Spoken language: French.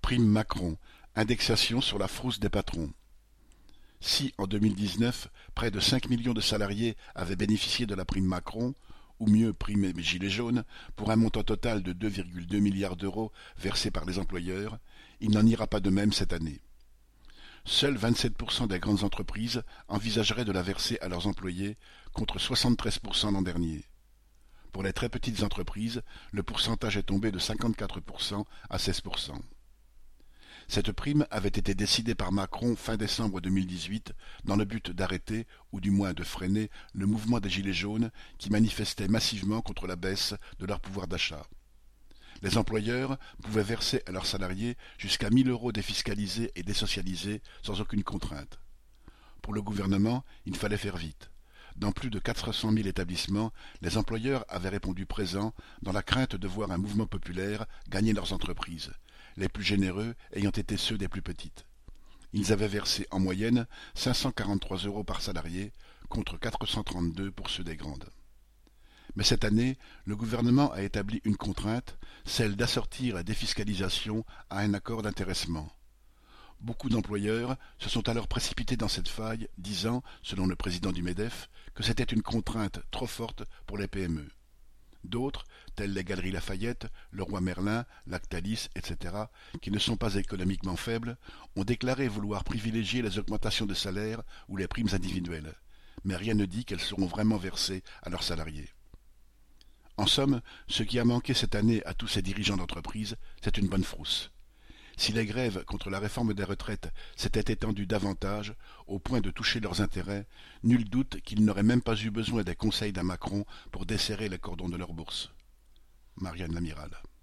Prime Macron, indexation sur la frousse des patrons. Si, en 2019, près de 5 millions de salariés avaient bénéficié de la prime Macron, ou mieux prime Gilets jaunes, pour un montant total de 2,2 milliards d'euros versés par les employeurs, il n'en ira pas de même cette année. Seuls 27% des grandes entreprises envisageraient de la verser à leurs employés, contre 73% l'an dernier. Pour les très petites entreprises, le pourcentage est tombé de 54% à 16%. Cette prime avait été décidée par Macron fin décembre 2018 dans le but d'arrêter, ou du moins de freiner, le mouvement des Gilets jaunes qui manifestaient massivement contre la baisse de leur pouvoir d'achat. Les employeurs pouvaient verser à leurs salariés jusqu'à 1 000 euros défiscalisés et désocialisés sans aucune contrainte. Pour le gouvernement, il fallait faire vite. Dans plus de 400 000 établissements, les employeurs avaient répondu présents dans la crainte de voir un mouvement populaire gagner leurs entreprises, les plus généreux ayant été ceux des plus petites. Ils avaient versé en moyenne 543 euros par salarié, contre 432 pour ceux des grandes. Mais cette année, le gouvernement a établi une contrainte, celle d'assortir la défiscalisation à un accord d'intéressement. Beaucoup d'employeurs se sont alors précipités dans cette faille, disant, selon le président du MEDEF, que c'était une contrainte trop forte pour les PME. D'autres, tels les Galeries Lafayette, Leroy Merlin, Lactalis, etc., qui ne sont pas économiquement faibles, ont déclaré vouloir privilégier les augmentations de salaire ou les primes individuelles. Mais rien ne dit qu'elles seront vraiment versées à leurs salariés. En somme, ce qui a manqué cette année à tous ces dirigeants d'entreprise, c'est une bonne frousse. Si les grèves contre la réforme des retraites s'étaient étendues davantage, au point de toucher leurs intérêts, nul doute qu'ils n'auraient même pas eu besoin des conseils d'un Macron pour desserrer les cordons de leur bourse. Marianne Lamiral.